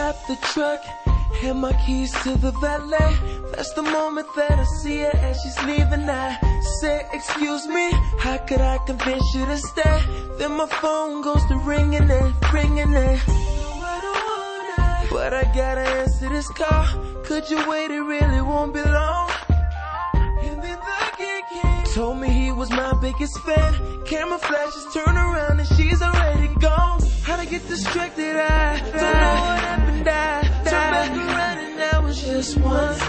out the truck, hand my keys to the valet. That's the moment that I see her as she's leaving. I say, excuse me, how could I convince you to stay? Then my phone goes to ringing and ringing and but I gotta answer this call. Could you wait? It really won't be long. And then the kid came, told me he was my biggest fan. Camera flashes, turn around and she's already gone. How'd I get distracted? I don't know what happened. I turned back around and that was just one